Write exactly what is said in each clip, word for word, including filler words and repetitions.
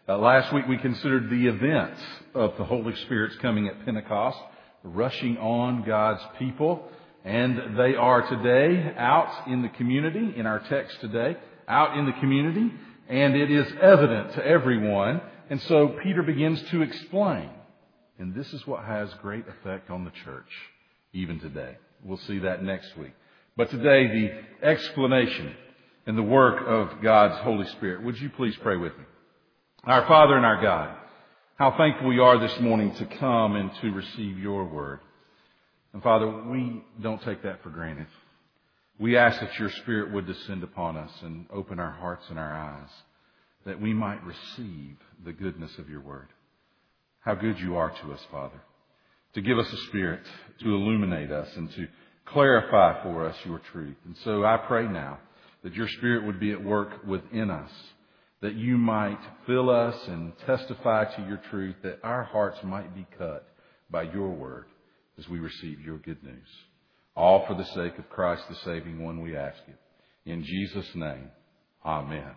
Uh, last week we considered the events of the Holy Spirit's coming at Pentecost, rushing on God's people. And they are today out in the community, in our text today, out in the community. And it is evident to everyone. And so Peter begins to explain. And this is what has great effect on the church, even today. We'll see that next week. But today, the explanation and the work of God's Holy Spirit. Would you please pray with me? Our Father and our God, how thankful we are this morning to come and to receive your word. And Father, we don't take that for granted. We ask that your Spirit would descend upon us and open our hearts and our eyes, that we might receive the goodness of your word. How good you are to us, Father, to give us a spirit to illuminate us and to clarify for us your truth. And so I pray now that your Spirit would be at work within us, that you might fill us and testify to your truth, that our hearts might be cut by your word as we receive your good news. All for the sake of Christ, the saving one, we ask it. In Jesus' name, amen.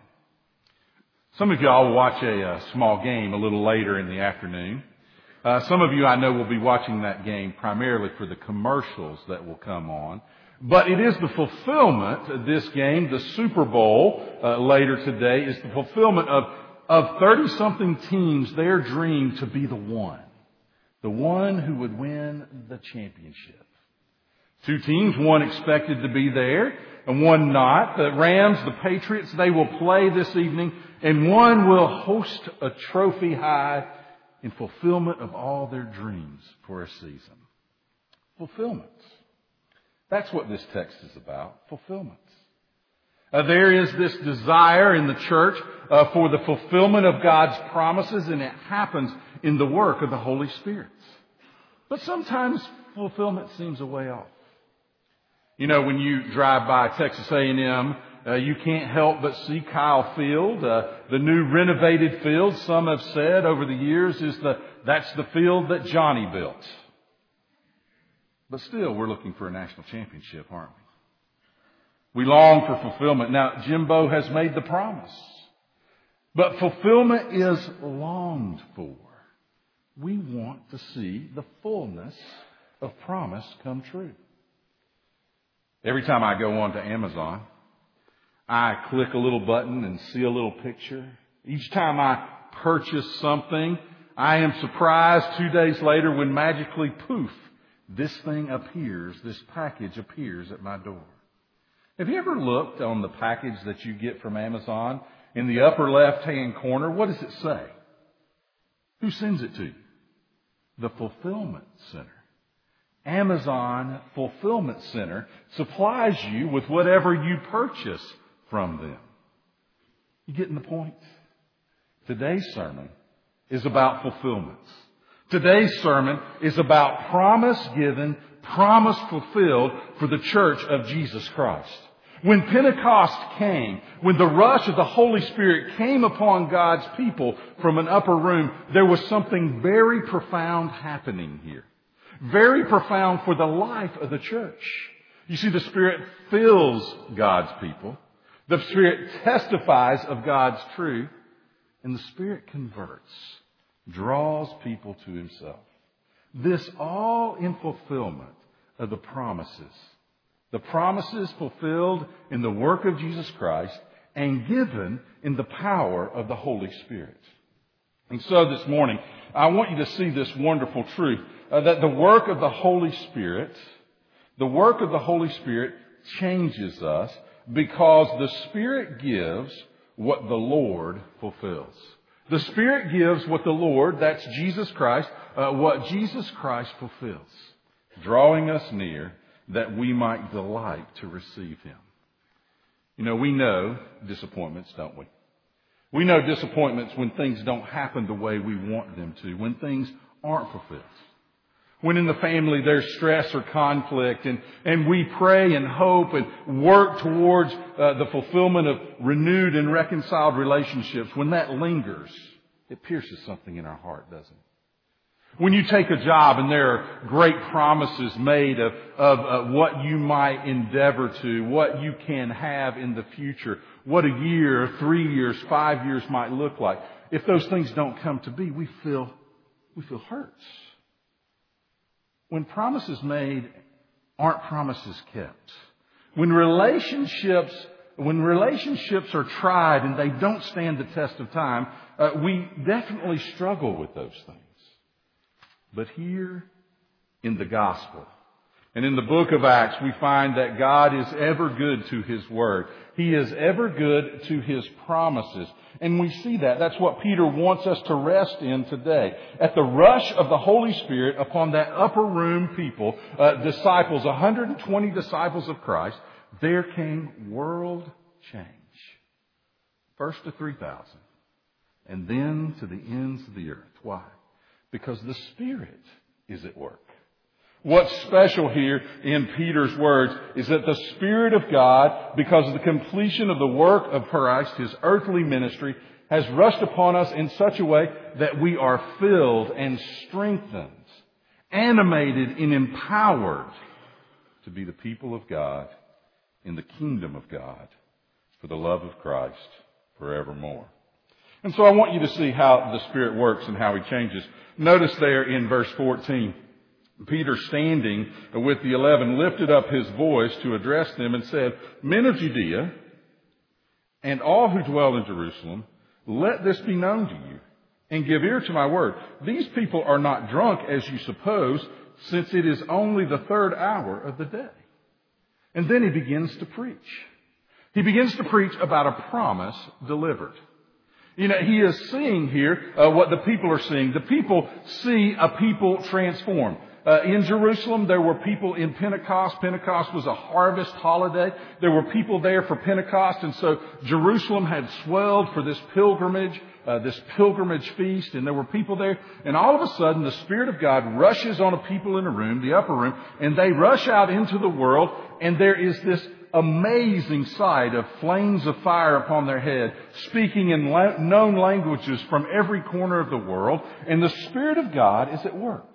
Some of y'all will watch a, a small game a little later in the afternoon. Uh, some of you I know will be watching that game primarily for the commercials that will come on. But it is the fulfillment of this game, the Super Bowl uh, later today, is the fulfillment of, of thirty-something teams, their dream to be the one. The one who would win the championship. Two teams, one expected to be there and one not. The Rams, the Patriots, they will play this evening, and one will host a trophy high in fulfillment of all their dreams for a season. Fulfillment. That's what this text is about, fulfillment. Uh, there is this desire in the church uh, for the fulfillment of God's promises, and it happens in the work of the Holy Spirit. But sometimes fulfillment seems a way off. You know, when you drive by Texas A and M, uh, you can't help but see Kyle Field, uh, the new renovated field. Some have said over the years is the that's the field that Johnny built. But still, we're looking for a national championship, aren't we? We long for fulfillment. Now, Jimbo has made the promise. But fulfillment is longed for. We want to see the fullness of promise come true. Every time I go on to Amazon, I click a little button and see a little picture. Each time I purchase something, I am surprised two days later when magically, poof, this thing appears, this package appears at my door. Have you ever looked on the package that you get from Amazon? In the upper left-hand corner, what does it say? Who sends it to you? The Fulfillment Center. Amazon Fulfillment Center supplies you with whatever you purchase from them. You getting the point? Today's sermon is about fulfillments. Today's sermon is about promise given, promise fulfilled for the church of Jesus Christ. When Pentecost came, when the rush of the Holy Spirit came upon God's people from an upper room, there was something very profound happening here. Very profound for the life of the church. You see, the Spirit fills God's people. The Spirit testifies of God's truth. And the Spirit converts, draws people to Himself. This all in fulfillment of the promises. The promises fulfilled in the work of Jesus Christ and given in the power of the Holy Spirit. And so this morning, I want you to see this wonderful truth, uh, that the work of the Holy Spirit, the work of the Holy Spirit changes us because the Spirit gives what the Lord fulfills. The Spirit gives what the Lord, that's Jesus Christ, uh, what Jesus Christ fulfills, drawing us near that we might delight to receive Him. You know, we know disappointments, don't we? We know disappointments when things don't happen the way we want them to, when things aren't fulfilled. When in the family there's stress or conflict, and, and we pray and hope and work towards uh, the fulfillment of renewed and reconciled relationships, when that lingers, it pierces something in our heart, doesn't it? When you take a job and there are great promises made of, of uh, what you might endeavor to, what you can have in the future, what a year, three years, five years might look like. if those things don't come to be, we feel, we feel hurt. When promises made aren't promises kept. When relationships, when relationships are tried and they don't stand the test of time, uh, we definitely struggle with those things. But here in the gospel and in the book of Acts, we find that God is ever good to His word. He is ever good to His promises. And we see that. That's what Peter wants us to rest in today. At the rush of the Holy Spirit upon that upper room people, uh, disciples, one hundred twenty disciples of Christ, there came world change. First to three thousand, and then to the ends of the earth. Why? Because the Spirit is at work. What's special here in Peter's words is that the Spirit of God, because of the completion of the work of Christ, His earthly ministry, has rushed upon us in such a way that we are filled and strengthened, animated and empowered to be the people of God in the kingdom of God for the love of Christ forevermore. And so I want you to see how the Spirit works and how He changes. Notice there in verse fourteen, Peter, standing with the eleven, lifted up his voice to address them and said, "Men of Judea and all who dwell in Jerusalem, let this be known to you, and give ear to my word. These people are not drunk as you suppose, since it is only the third hour of the day." And then he begins to preach. He begins to preach about a promise delivered. You know, he is seeing here uh, what the people are seeing. The people see a people transformed. Uh, in Jerusalem, there were people in Pentecost. Pentecost was a harvest holiday. There were people there for Pentecost, and so Jerusalem had swelled for this pilgrimage, uh, this pilgrimage feast, and there were people there. And all of a sudden, the Spirit of God rushes on a people in a room, the upper room, and they rush out into the world, and there is this amazing sight of flames of fire upon their head, speaking in la- known languages from every corner of the world, and the Spirit of God is at work.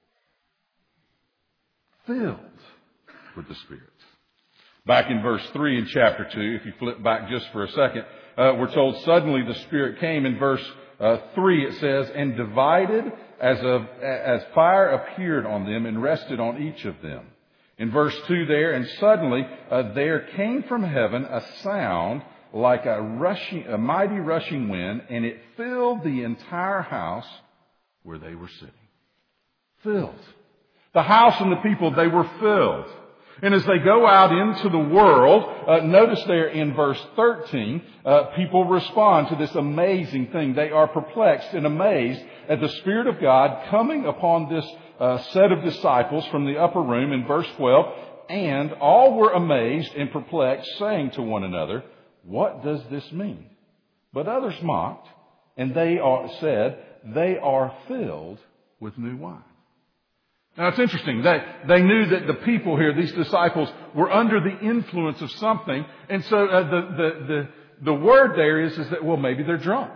Filled with the Spirit. Back in verse three in chapter two, if you flip back just for a second, uh, we're told suddenly the Spirit came. In verse uh, three it says, "And divided as, a, as fire appeared on them and rested on each of them." In verse two there, "And suddenly uh, there came from heaven a sound like a rushing, a mighty rushing wind, and it filled the entire house where they were sitting." Filled. The house and the people, they were filled. And as they go out into the world, uh, notice there in verse thirteen, uh, people respond to this amazing thing. They are perplexed and amazed at the Spirit of God coming upon this uh, set of disciples from the upper room in verse twelve. "And all were amazed and perplexed, saying to one another, 'What does this mean?' But others mocked, and they are, said, 'They are filled with new wine.'" Now it's interesting. They, they knew that the people here, these disciples, were under the influence of something. And so uh, the, the, the, the word there is, is that, well, maybe they're drunk.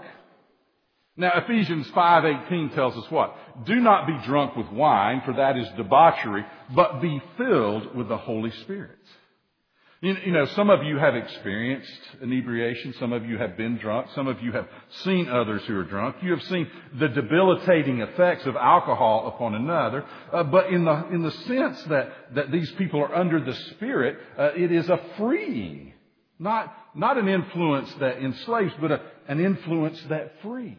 Now Ephesians five eighteen tells us what? "Do not be drunk with wine, for that is debauchery, but be filled with the Holy Spirit." You, you know, some of you have experienced inebriation. Some of you have been drunk. Some of you have seen others who are drunk. You have seen the debilitating effects of alcohol upon another. Uh, but in the in the sense that, that these people are under the Spirit, uh, it is a freeing, not not an influence that enslaves, but a, an influence that frees.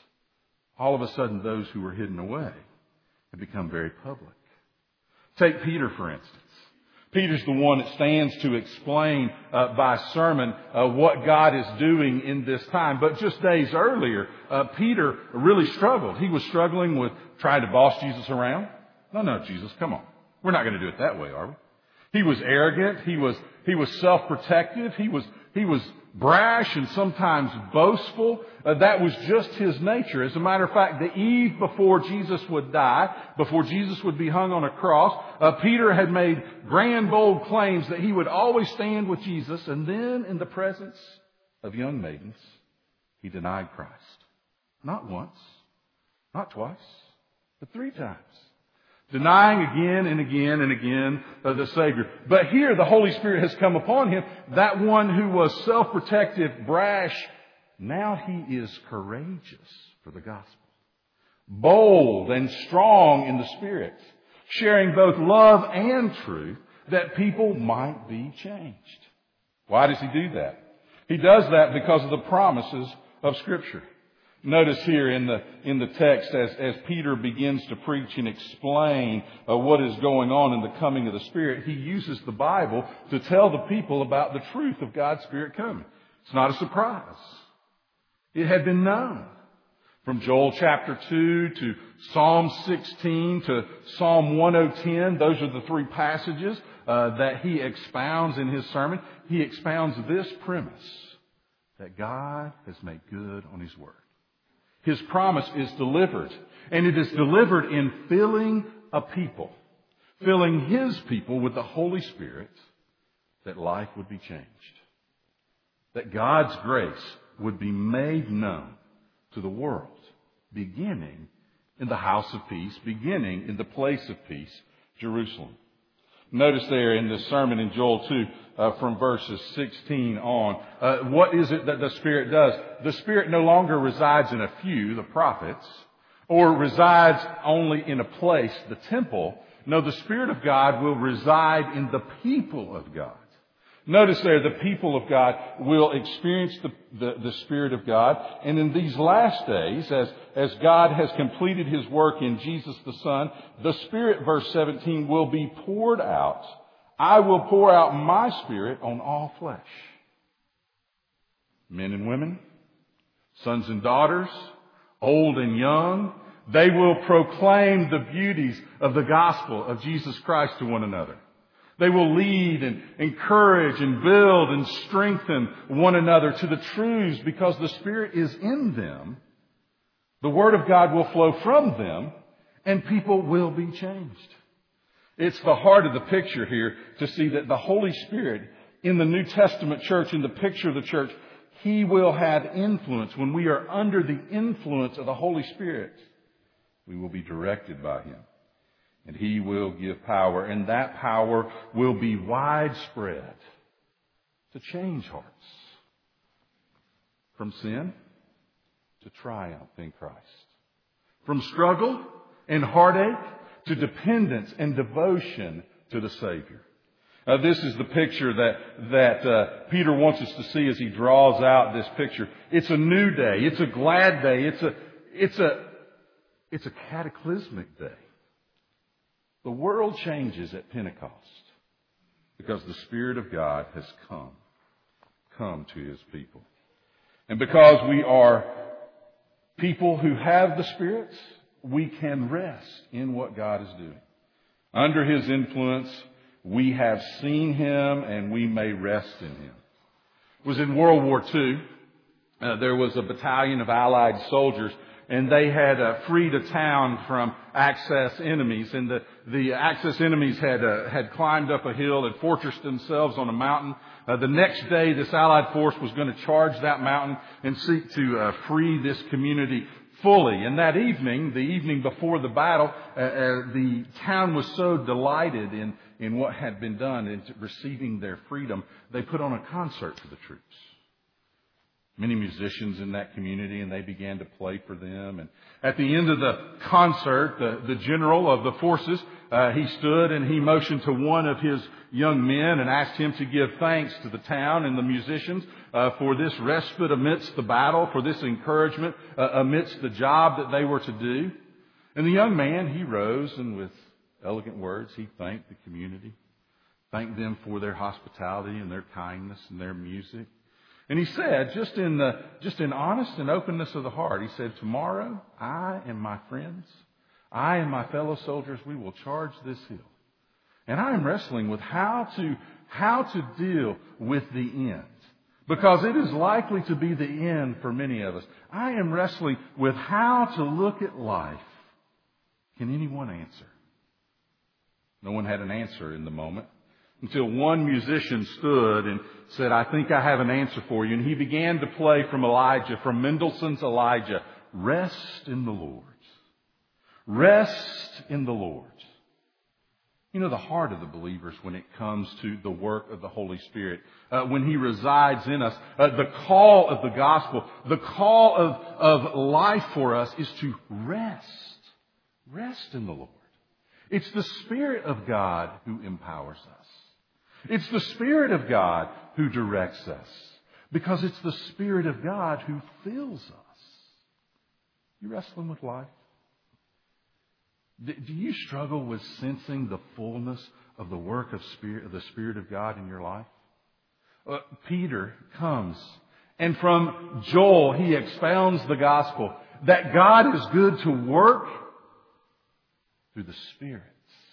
All of a sudden, those who were hidden away have become very public. Take Peter, for instance. Peter's the one that stands to explain uh, by sermon uh, what God is doing in this time. But just days earlier, uh, Peter really struggled. He was struggling with trying to boss Jesus around. No, no, Jesus, come on. We're not going to do it that way, are we? He was arrogant. He was he was self-protective. He was he was brash and sometimes boastful. Uh, that was just his nature. As a matter of fact, the eve before Jesus would die, before Jesus would be hung on a cross, uh, Peter had made grand, bold claims that he would always stand with Jesus. And then in the presence of young maidens, he denied Christ. Not once, not twice, but three times. Denying again and again and again uh, the Savior. But here the Holy Spirit has come upon him. That one who was self-protective, brash, Now he is courageous for the gospel, bold and strong in the Spirit, sharing both love and truth that people might be changed. Why does he do that? He does that because of the promises of Scripture. Notice here in the in the text as, as Peter begins to preach and explain uh, what is going on in the coming of the Spirit, he uses the Bible to tell the people about the truth of God's Spirit coming. It's not a surprise. It had been known. From Joel chapter two to Psalm sixteen to Psalm one oh ten, those are the three passages uh, that he expounds in his sermon. He expounds this premise, that God has made good on His Word. His promise is delivered, and it is delivered in filling a people, filling His people with the Holy Spirit, that life would be changed, that God's grace would be made known to the world, beginning in the house of peace, beginning in the place of peace, Jerusalem. Notice there in this sermon in Joel two, uh, from verses sixteen on, uh, what is it that the Spirit does? The Spirit no longer resides in a few, the prophets, or resides only in a place, the temple. No, the Spirit of God will reside in the people of God. Notice there, the people of God will experience the, the, the Spirit of God. And in these last days, as, as God has completed His work in Jesus the Son, the Spirit, verse seventeen, will be poured out. I will pour out my Spirit on all flesh. Men and women, sons and daughters, old and young, they will proclaim the beauties of the gospel of Jesus Christ to one another. They will lead and encourage and build and strengthen one another to the truths because the Spirit is in them. The Word of God will flow from them and people will be changed. It's the heart of the picture here to see that the Holy Spirit in the New Testament church, in the picture of the church, He will have influence. When we are under the influence of the Holy Spirit, we will be directed by Him. And He will give power, and that power will be widespread to change hearts from sin to triumph in Christ, from struggle and heartache to dependence and devotion to the Savior. Uh, this is the picture that that uh, Peter wants us to see as he draws out this picture. It's a new day. It's a glad day. It's a it's a it's a cataclysmic day. The world changes at Pentecost because the Spirit of God has come, come to His people. And because we are people who have the Spirit, we can rest in what God is doing. Under His influence, we have seen Him and we may rest in Him. It was in World War Two. Uh, there was a battalion of Allied soldiers, and they had uh, freed a town from Axis enemies. And the, the Axis enemies had uh, had climbed up a hill and fortressed themselves on a mountain. Uh, the next day, this Allied force was going to charge that mountain and seek to uh, free this community fully. And that evening, the evening before the battle, uh, uh, the town was so delighted in, in what had been done in receiving their freedom, they put on a concert for the troops. Many musicians in that community, and they began to play for them. And at the end of the concert, the, the general of the forces, uh, he stood and he motioned to one of his young men and asked him to give thanks to the town and the musicians uh, for this respite amidst the battle, for this encouragement uh, amidst the job that they were to do. And the young man, he rose and with elegant words, he thanked the community, thanked them for their hospitality and their kindness and their music. And he said, just in the, just in honest and openness of the heart, he said, tomorrow, I and my friends, I and my fellow soldiers, we will charge this hill. And I am wrestling with how to, how to deal with the end. Because it is likely to be the end for many of us. I am wrestling with how to look at life. Can anyone answer? No one had an answer in the moment. Until one musician stood and said, I think I have an answer for you. And he began to play from Elijah, from Mendelssohn's Elijah. Rest in the Lord. Rest in the Lord. You know, the heart of the believers when it comes to the work of the Holy Spirit, uh, when He resides in us, uh, the call of the gospel, the call of, of life for us is to rest. Rest in the Lord. It's the Spirit of God who empowers us. It's the Spirit of God who directs us. Because it's the Spirit of God who fills us. You wrestling with life? Do you struggle with sensing the fullness of the work of Spirit, of the Spirit of God in your life? Uh, Peter comes, and from Joel he expounds the gospel that God is good to work through the Spirit.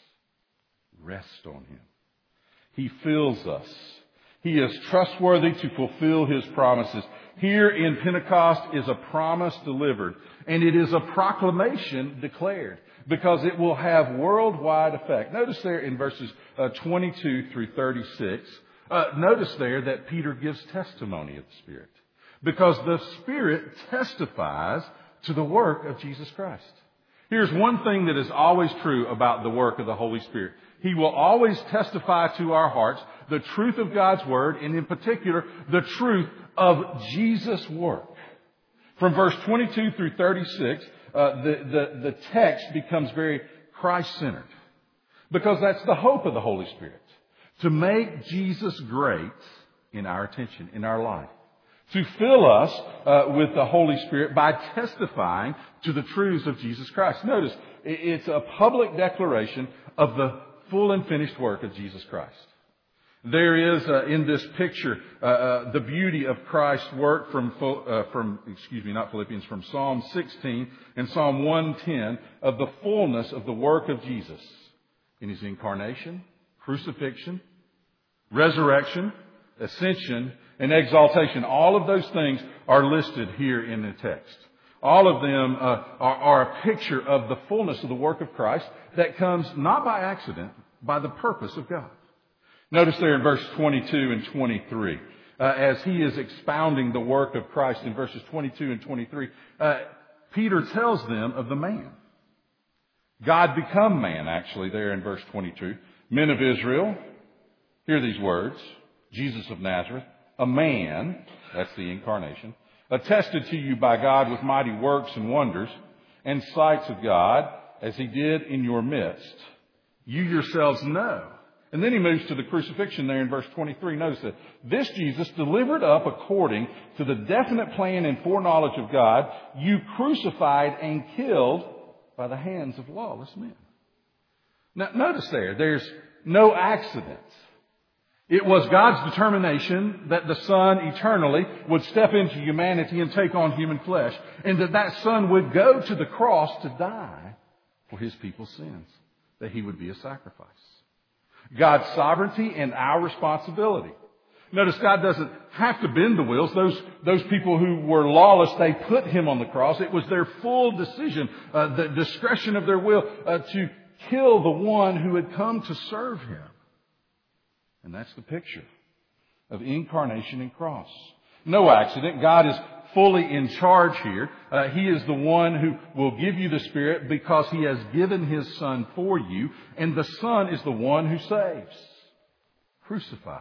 Rest on Him. He fills us. He is trustworthy to fulfill His promises. Here in Pentecost is a promise delivered, and it is a proclamation declared, because it will have worldwide effect. Notice there in verses uh, twenty-two through thirty-six, uh, notice there that Peter gives testimony of the Spirit. Because the Spirit testifies to the work of Jesus Christ. Here's one thing that is always true about the work of the Holy Spirit. He will always testify to our hearts the truth of God's Word, and in particular, the truth of Jesus' work. From verse twenty-two through thirty-six, uh, the, the, the text becomes very Christ-centered. Because that's the hope of the Holy Spirit. To make Jesus great in our attention, in our life. To fill us uh, with the Holy Spirit by testifying to the truths of Jesus Christ. Notice, it's a public declaration of the full and finished work of Jesus Christ. There is uh, in this picture uh, uh, the beauty of Christ's work from uh, from excuse me not Philippians from Psalm sixteen and Psalm one ten of the fullness of the work of Jesus in His incarnation, crucifixion, resurrection, ascension, and exaltation. All of those things are listed here in the text. All of them uh, are, are a picture of the fullness of the work of Christ that comes not by accident, by the purpose of God. Notice there in verse twenty-two and twenty-three, uh, as he is expounding the work of Christ in verses twenty-two and twenty-three, uh, Peter tells them of the man. God become man, actually, there in verse twenty-two. Men of Israel, hear these words. Jesus of Nazareth, a man, that's the incarnation, attested to you by God with mighty works and wonders and sights of God, as He did in your midst. You yourselves know. And then he moves to the crucifixion there in verse twenty-three. Notice that this Jesus, delivered up according to the definite plan and foreknowledge of God, you crucified and killed by the hands of lawless men. Now, notice there, there's no accident. It was God's determination that the Son eternally would step into humanity and take on human flesh, and that that Son would go to the cross to die for His people's sins, that He would be a sacrifice. God's sovereignty and our responsibility. Notice God doesn't have to bend the wheels. Those, those people who were lawless, they put Him on the cross. It was their full decision, uh, the discretion of their will, uh, to kill the one who had come to serve Him. And that's the picture of incarnation and cross. No accident. God is fully in charge here. Uh, he is the one who will give you the Spirit because He has given His Son for you. And the Son is the one who saves. Crucified.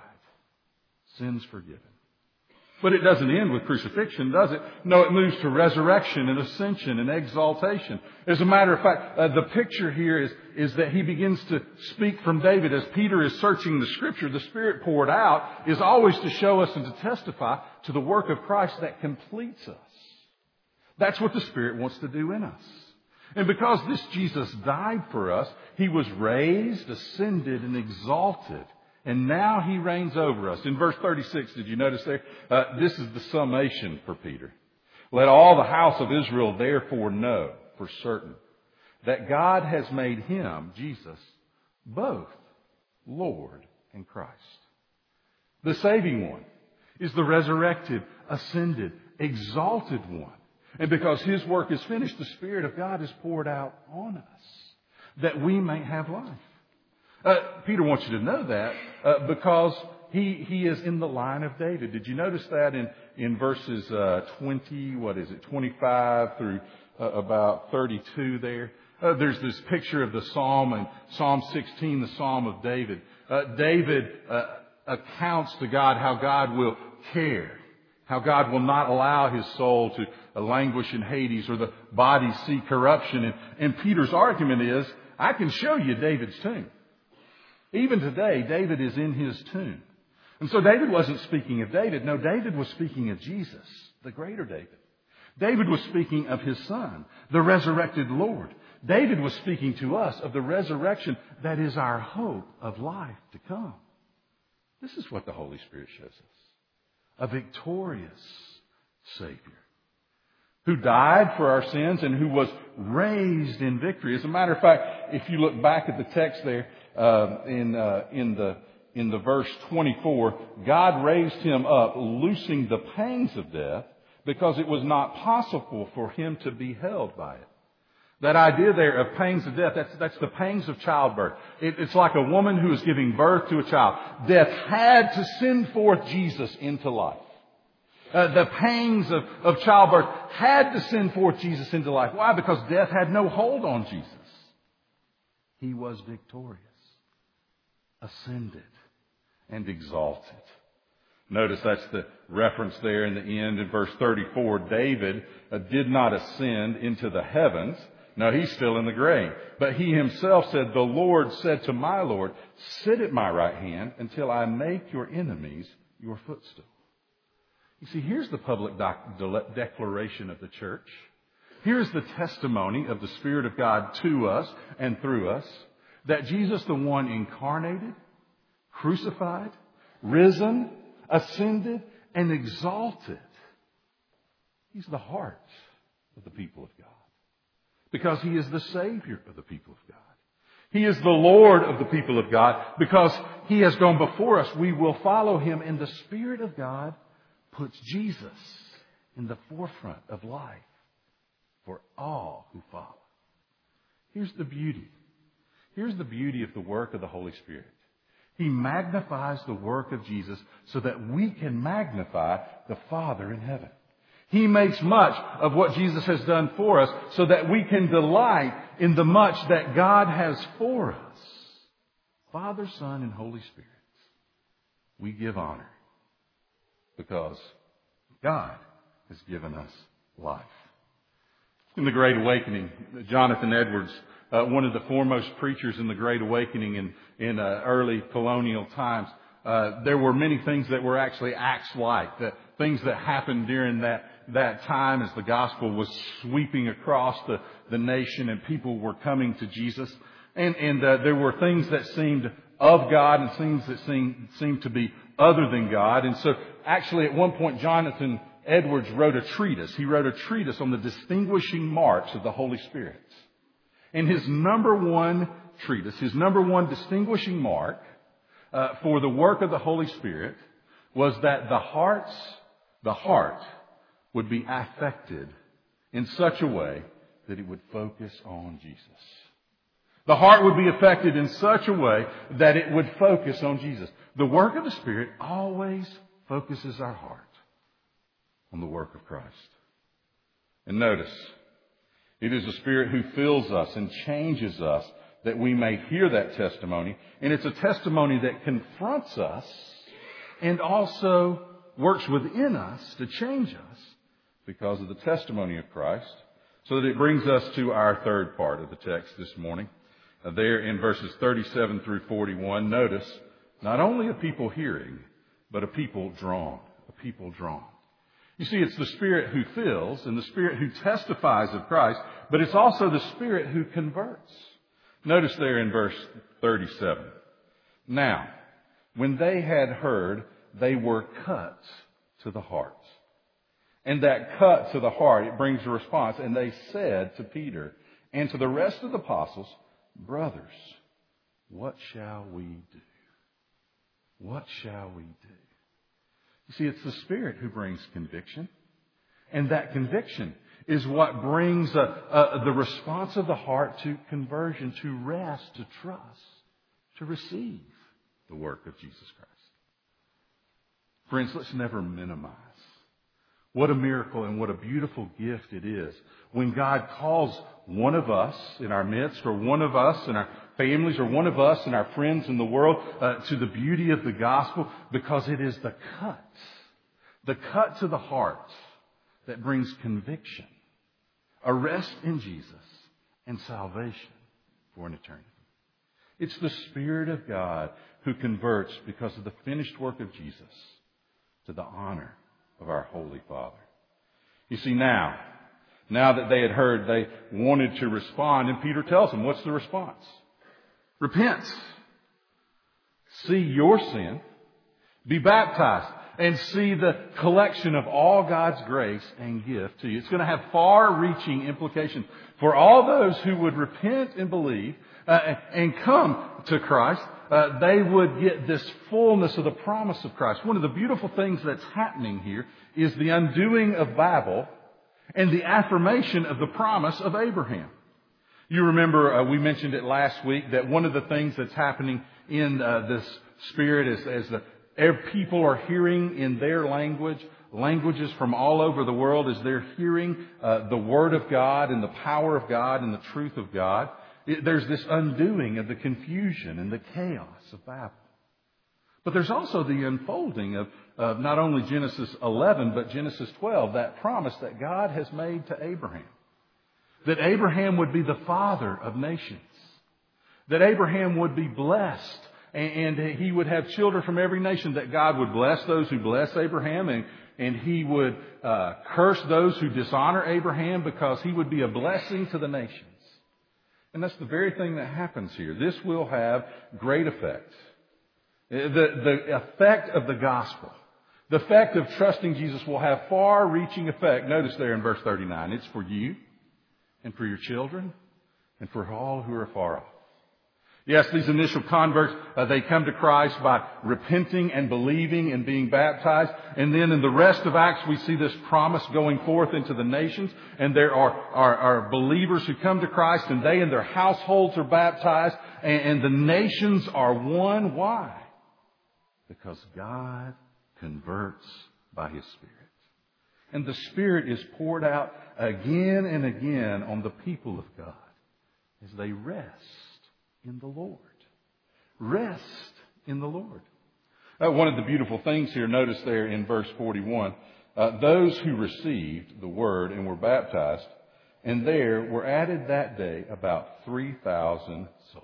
Sins forgiven. But it doesn't end with crucifixion, does it? No, it moves to resurrection and ascension and exaltation. As a matter of fact, uh, the picture here is, is that he begins to speak from David. As Peter is searching the Scripture, the Spirit poured out is always to show us and to testify to the work of Christ that completes us. That's what the Spirit wants to do in us. And because this Jesus died for us, He was raised, ascended, and exalted. And now He reigns over us. In verse thirty-six, did you notice there? Uh, this is the summation for Peter. Let all the house of Israel therefore know for certain that God has made Him, Jesus, both Lord and Christ. The saving one is the resurrected, ascended, exalted one. And because His work is finished, the Spirit of God is poured out on us that we may have life. Uh, Peter wants you to know that uh, because he he is in the line of David. Did you notice that in in verses uh, twenty? What is it? twenty-five through uh, about thirty-two there. Uh, there's this picture of the Psalm in Psalm sixteen, the Psalm of David. Uh, David uh, accounts to God how God will care, how God will not allow his soul to uh, languish in Hades or the body see corruption. And, and Peter's argument is, I can show you David's tomb. Even today, David is in his tomb. And so David wasn't speaking of David. No, David was speaking of Jesus, the greater David. David was speaking of his Son, the resurrected Lord. David was speaking to us of the resurrection that is our hope of life to come. This is what the Holy Spirit shows us. A victorious Savior who died for our sins and who was raised in victory. As a matter of fact, if you look back at the text there uh, in uh, in the in the verse twenty-four, God raised him up, loosing the pangs of death, because it was not possible for him to be held by it. That idea there of pangs of death, that's, that's the pangs of childbirth. It, it's like a woman who is giving birth to a child. Death had to send forth Jesus into life. Uh, the pangs of, of childbirth had to send forth Jesus into life. Why? Because death had no hold on Jesus. He was victorious, ascended, and exalted. Notice that's the reference there in the end in verse thirty-four. David uh, did not ascend into the heavens. No, he's still in the grave. But he himself said, the Lord said to my Lord, sit at my right hand until I make your enemies your footstool. You see, here's the public doc- de- declaration of the church. Here's the testimony of the Spirit of God to us and through us, that Jesus, the one incarnated, crucified, risen, ascended, and exalted, he's the heart of the people of God. Because he is the Savior of the people of God. He is the Lord of the people of God. Because he has gone before us, we will follow him. And the Spirit of God puts Jesus in the forefront of life for all who follow. Here's the beauty. Here's the beauty of the work of the Holy Spirit. He magnifies the work of Jesus so that we can magnify the Father in heaven. He makes much of what Jesus has done for us so that we can delight in the much that God has for us. Father, Son, and Holy Spirit. We give honor because God has given us life. In the Great Awakening, Jonathan Edwards, uh, one of the foremost preachers in the Great Awakening in, in uh, early colonial times, uh, there were many things that were actually acts-like, that things that happened during that, that time as the gospel was sweeping across the, the nation and people were coming to Jesus. And, and uh, there were things that seemed of God and things that seemed, seemed to be other than God. And so actually at one point Jonathan Edwards wrote a treatise. He wrote a treatise on the distinguishing marks of the Holy Spirit. And his number one treatise, his number one distinguishing mark uh, for the work of the Holy Spirit was that the hearts, the heart would be affected in such a way that it would focus on Jesus. The heart would be affected in such a way that it would focus on Jesus. The work of the Spirit always focuses our heart on the work of Christ. And notice, it is the Spirit who fills us and changes us that we may hear that testimony. And it's a testimony that confronts us and also works within us to change us because of the testimony of Christ. So that it brings us to our third part of the text this morning. Uh, there in verses thirty-seven through forty-one, notice, not only a people hearing, but a people drawn. A people drawn. You see, it's the Spirit who fills and the Spirit who testifies of Christ, but it's also the Spirit who converts. Notice there in verse thirty-seven. Now, when they had heard, they were cut to the heart. And that cut to the heart, it brings a response. And they said to Peter and to the rest of the apostles, brothers, what shall we do? What shall we do? You see, it's the Spirit who brings conviction. And that conviction is what brings uh, uh, the response of the heart to conversion, to rest, to trust, to receive the work of Jesus Christ. Friends, let's never minimize What a miracle and what a beautiful gift it is when God calls one of us in our midst, or one of us in our families, or one of us and our friends in the world uh, to the beauty of the gospel, because it is the cut, the cut to the heart that brings conviction, a rest in Jesus, and salvation for an eternity. It's the Spirit of God who converts because of the finished work of Jesus to the honor of our Holy Father. You see, now, now that they had heard, they wanted to respond, and Peter tells them, what's the response? Repent. See your sin. Be baptized. And see the collection of all God's grace and gift to you. It's going to have far-reaching implications for all those who would repent and believe uh, and come to Christ. Uh, they would get this fullness of the promise of Christ. One of the beautiful things that's happening here is the undoing of Babel and the affirmation of the promise of Abraham. You remember uh, we mentioned it last week that one of the things that's happening in uh, this Spirit is as the people are hearing in their language, languages from all over the world, as they're hearing uh, the Word of God and the power of God and the truth of God. It, there's this undoing of the confusion and the chaos of Babel. But there's also the unfolding of, of not only Genesis eleven, but Genesis twelve, that promise that God has made to Abraham. That Abraham would be the father of nations. That Abraham would be blessed. And he would have children from every nation, that God would bless those who bless Abraham, and, and he would uh, curse those who dishonor Abraham, because he would be a blessing to the nations. And that's the very thing that happens here. This will have great effect. The, the effect of the gospel, the effect of trusting Jesus will have far-reaching effect. Notice there in verse thirty-nine, it's for you and for your children and for all who are far off. Yes, these initial converts, uh, they come to Christ by repenting and believing and being baptized. And then in the rest of Acts, we see this promise going forth into the nations. And there are, are, are believers who come to Christ, and they and their households are baptized. And, and the nations are one. Why? Because God converts by His Spirit. And the Spirit is poured out again and again on the people of God as they rest in the Lord. Rest in the Lord. Uh, one of the beautiful things here, notice there in verse forty-one, uh, those who received the word and were baptized, and there were added that day about three thousand souls.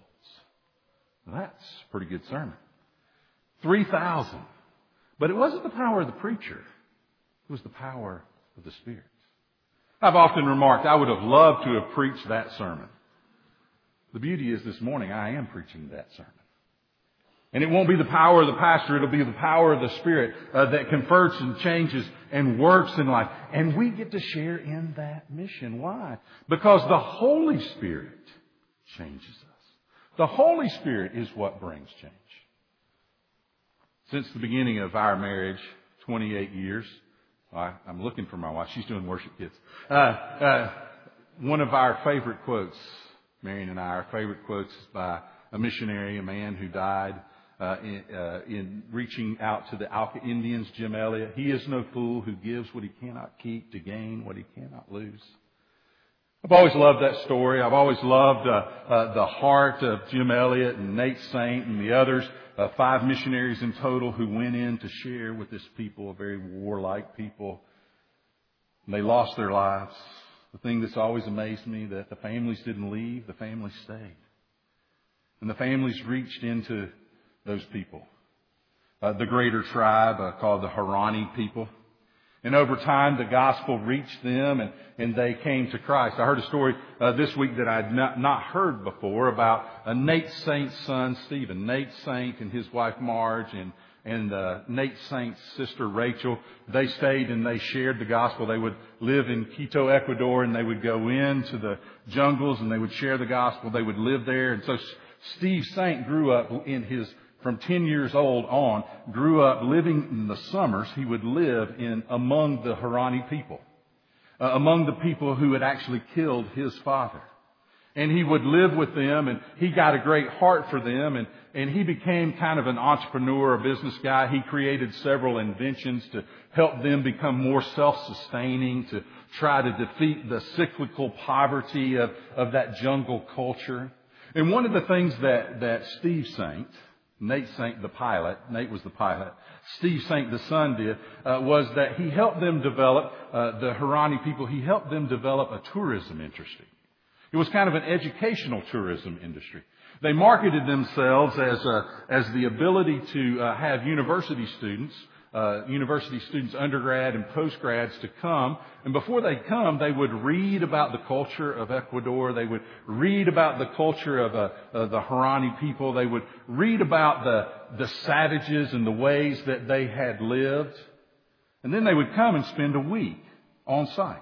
Now, that's a pretty good sermon. three thousand. But it wasn't the power of the preacher. It was the power of the Spirit. I've often remarked I would have loved to have preached that sermon. The beauty is this morning I am preaching that sermon. And it won't be the power of the pastor. It'll be the power of the Spirit uh, that converts and changes and works in life. And we get to share in that mission. Why? Because the Holy Spirit changes us. The Holy Spirit is what brings change. Since the beginning of our marriage, twenty-eight years, I, I'm looking for my wife. She's doing worship kids. Uh, uh, one of our favorite quotes, Marion and I, our favorite quotes is by a missionary, a man who died uh, in, uh, in reaching out to the Alka Indians, Jim Elliot. He is no fool who gives what he cannot keep to gain what he cannot lose. I've always loved that story. I've always loved uh, uh, the heart of Jim Elliot and Nate Saint and the others, uh, five missionaries in total who went in to share with this people, a very warlike people. And they lost their lives. The thing that's always amazed me, that the families didn't leave, the families stayed. And the families reached into those people. Uh, the greater tribe uh, called the Harani people. And over time, the gospel reached them, and, and they came to Christ. I heard a story uh, this week that I'd not, not heard before about uh, Nate Saint's son, Stephen. Nate Saint and his wife, Marge, and And uh, Nate Saint's sister, Rachel, they stayed and they shared the gospel. They would live in Quito, Ecuador, and they would go into the jungles and they would share the gospel. They would live there. And so Steve Saint grew up in his, from ten years old on, grew up living in the summers. He would live in among the Harani people, uh, among the people who had actually killed his father. And he would live with them, and he got a great heart for them, and, and he became kind of an entrepreneur, a business guy. He created several inventions to help them become more self-sustaining, to try to defeat the cyclical poverty of, of that jungle culture. And one of the things that, that Steve Saint, Nate Saint the pilot, Nate was the pilot, Steve Saint the son did, uh, was that he helped them develop, uh, the Huaorani people, he helped them develop a tourism industry. It was kind of an educational tourism industry. They marketed themselves as a, as the ability to uh, have university students, uh, university students, undergrad and postgrads to come. And before they come, they would read about the culture of Ecuador. They would read about the culture of, uh, of the Huaorani people. They would read about the, the savages and the ways that they had lived. And then they would come and spend a week on site.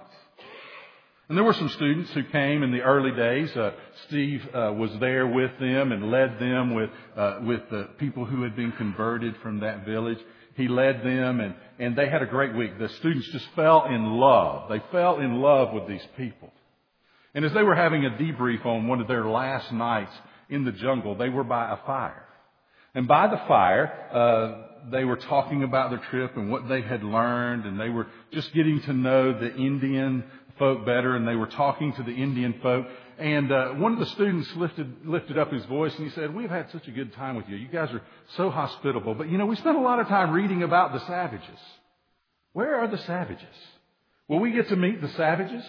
And there were some students who came in the early days. Uh, Steve uh, was there with them and led them with uh, with the people who had been converted from that village. He led them, and, and they had a great week. The students just fell in love. They fell in love with these people. And as they were having a debrief on one of their last nights in the jungle, they were by a fire. And by the fire, uh, they were talking about their trip and what they had learned, and they were just getting to know the Indian folk better, and they were talking to the Indian folk. And uh, one of the students lifted lifted up his voice, and he said, "We've had such a good time with you. You guys are so hospitable. But, you know, we spent a lot of time reading about the savages. Where are the savages? Will we get to meet the savages?"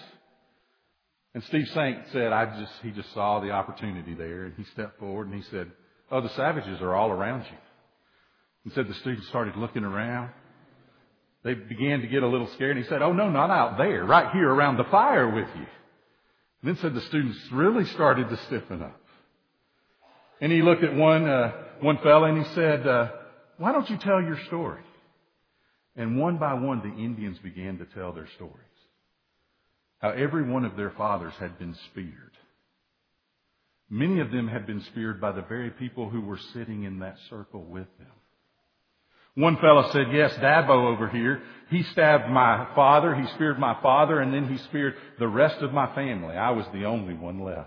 And Steve Saint said, I just he just saw the opportunity there, and he stepped forward, and he said, "Oh, the savages are all around you." And said the students started looking around. They began to get a little scared. And he said, "Oh, no, not out there, right here around the fire with you." And then said the students really started to stiffen up. And he looked at one uh, one fella and he said, uh, "Why don't you tell your story?" And one by one, the Indians began to tell their stories. How every one of their fathers had been speared. Many of them had been speared by the very people who were sitting in that circle with them. One fellow said, "Yes, Dabo over here, he stabbed my father, he speared my father, and then he speared the rest of my family. I was the only one left."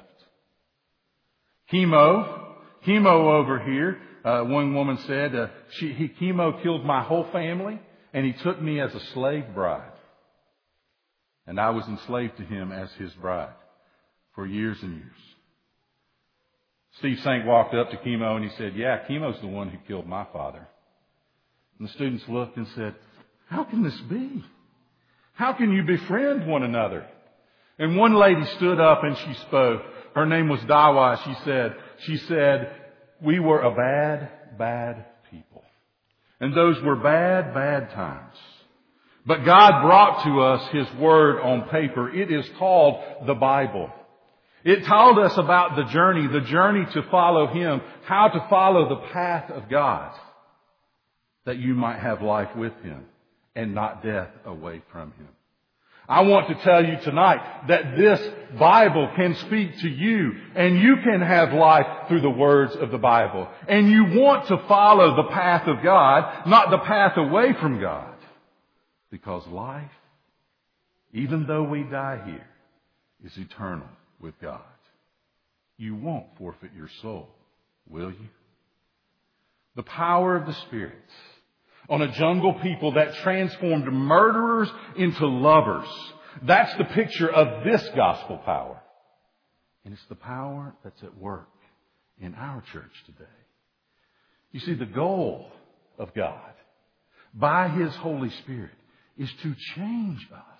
Chemo, Chemo over here, uh, one woman said, uh, she, he, Chemo killed my whole family, and he took me as a slave bride. And I was enslaved to him as his bride for years and years. Steve Saint walked up to Chemo and he said, "Yeah, Chemo's the one who killed my father." And the students looked and said, "How can this be? How can you befriend one another?" And one lady stood up and she spoke. Her name was Dawa. She said, she said, "We were a bad, bad people. And those were bad, bad times. But God brought to us His Word on paper. It is called the Bible. It told us about the journey, the journey to follow Him, how to follow the path of God, that you might have life with Him and not death away from Him." I want to tell you tonight that this Bible can speak to you, and you can have life through the words of the Bible. And you want to follow the path of God, not the path away from God. Because life, even though we die here, is eternal with God. You won't forfeit your soul, will you? The power of the Spirit on a jungle people that transformed murderers into lovers. That's the picture of this gospel power. And it's the power that's at work in our church today. You see, the goal of God by His Holy Spirit is to change us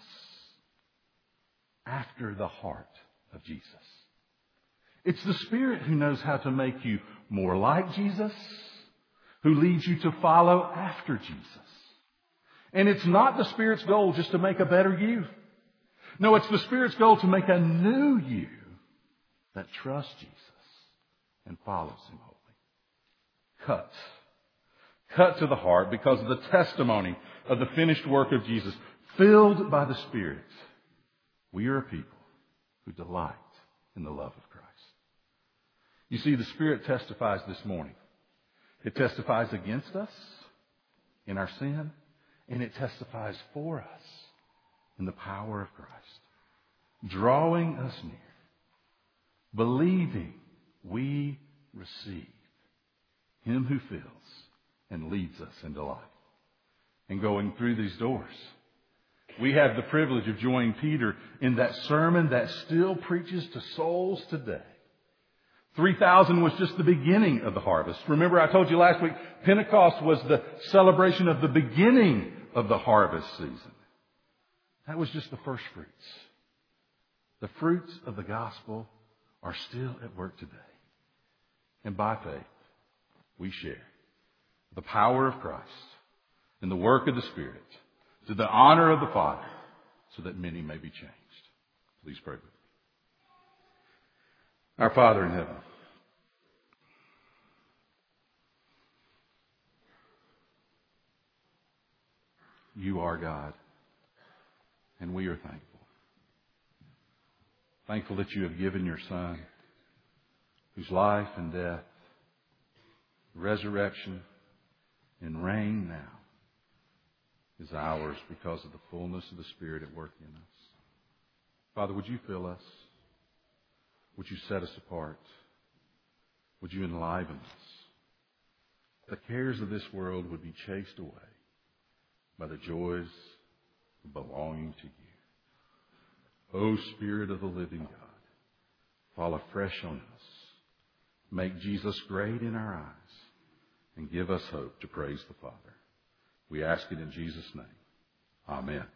after the heart of Jesus. It's the Spirit who knows how to make you more like Jesus, who leads you to follow after Jesus. And it's not the Spirit's goal just to make a better you. No, it's the Spirit's goal to make a new you that trusts Jesus and follows Him wholly. Cut. Cut to the heart because of the testimony of the finished work of Jesus. Filled by the Spirit, we are a people who delight in the love of Christ. You see, the Spirit testifies this morning. It testifies against us in our sin, and it testifies for us in the power of Christ, drawing us near, believing we receive Him who fills and leads us into life. And going through these doors, we have the privilege of joining Peter in that sermon that still preaches to souls today. three thousand was just the beginning of the harvest. Remember, I told you last week, Pentecost was the celebration of the beginning of the harvest season. That was just the first fruits. The fruits of the gospel are still at work today. And by faith, we share the power of Christ and the work of the Spirit to the honor of the Father, so that many may be changed. Please pray with me. Our Father in heaven, You are God, and we are thankful. Thankful that You have given Your Son, whose life and death, resurrection, and reign now is ours because of the fullness of the Spirit at work in us. Father, would You fill us? Would You set us apart? Would You enliven us? The cares of this world would be chased away by the joys of belonging to You. O Spirit of the living God, fall afresh on us. Make Jesus great in our eyes and give us hope to praise the Father. We ask it in Jesus' name. Amen.